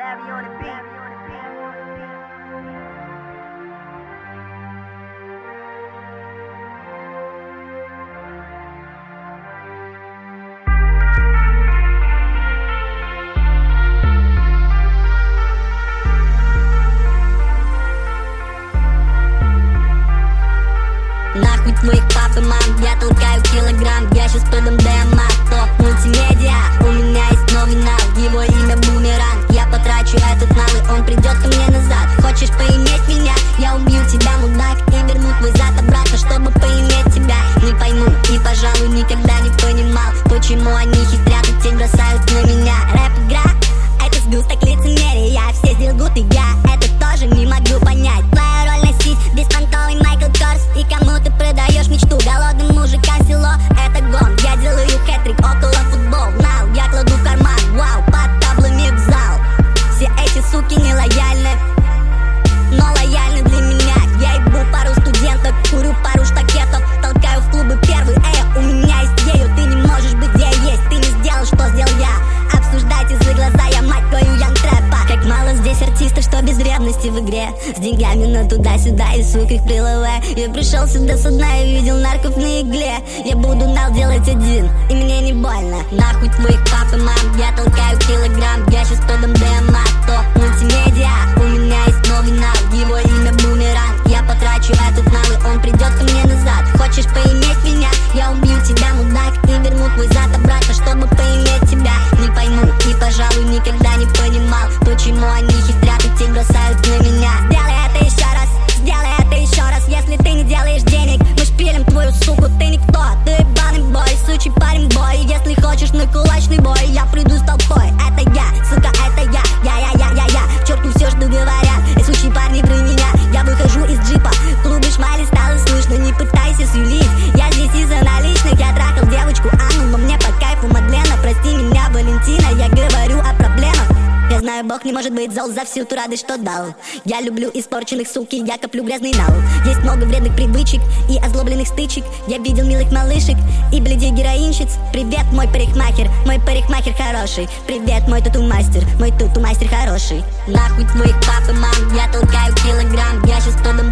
Larry on the beat. Нахуй твоих пап и мам, я толкаю килограмм. Я сейчас подам ДМА, топ мультимедиа. У меня есть новый навык, его имя Бумеранг. Я потрачу этот навык, он придет ко мне назад. Хочешь поиметь меня? Я убью тебя, мудак, и верну твой зад обратно, чтобы поиметь тебя. Не пойму и, пожалуй, никогда не понимал, почему они хитрят и тень бросают на меня. Рэп-игра, это сгусток лицемерия. Все здесь лгут, и я это тоже не могу понять. Твоя роль носить беспонтовый Майкл Корс, и кому ты продаешь мечту голодным мужикам село. Это гон, я делаю хэт-трик около футбол. Нау, я кладу в карман, вау, под таблами в зал. Все эти суки не лояльны, но лояльны для меня. Я ебу пару студентов, курю пару штакетов, толкаю в клубы первый. У меня есть ею, ты не можешь быть где я есть. Ты не сделал, что сделал я. Обсуждайте за глаза, я мать твою янг-трэпа. Как мало здесь артистов, что без ревности в игре. С деньгами на туда-сюда и сук их приловая. Я пришел сюда со дна и видел нарков на игле. Я буду нал делать один, и мне не больно. Нахуй твоих пап и мам, я толкаю килограмм. Я сейчас подам ДМА, топ мультимедиа. У меня есть новый навык, его имя Бумеранг. Я потрачу этот навык, он придет ко мне назад. Хочешь поиметь меня? Я убью тебя, мудак, и верну твой зад обратно, чтобы поиметь тебя. Не пойму и, пожалуй, никогда не понимал, почему они хитрят и тень бросают на меня. Сделай это еще раз, сделай это еще раз. Если ты не делаешь денег, мы шпилим твою суку. Ты никто, ты ебаный бой, сучий парень бой. Если хочешь на кулачный бой, я приду с толпой. Это я, сука, это я. К черту все, что говорят, и сучий парни про меня. Я выхожу из джипа, в клубе шмали стало слышно. Не пытайся сюлить, я здесь из-за наличных. Я трахал девочку Анну, но мне по кайфу Мадлена. Прости меня, Валентина, я говорю о проблемах. Я знаю, Бог не может быть зол за всю ту радость, что дал. Я люблю испорченных, суки, я коплю грязный нал. Есть много вредных привычек и озлобленных стычек. Я видел милых малышек и бледей героинщиц. Привет, мой парикмахер хороший. Привет, мой тату-мастер хороший. Нахуй твоих пап и мам, я толкаю килограмм. Я сейчас подам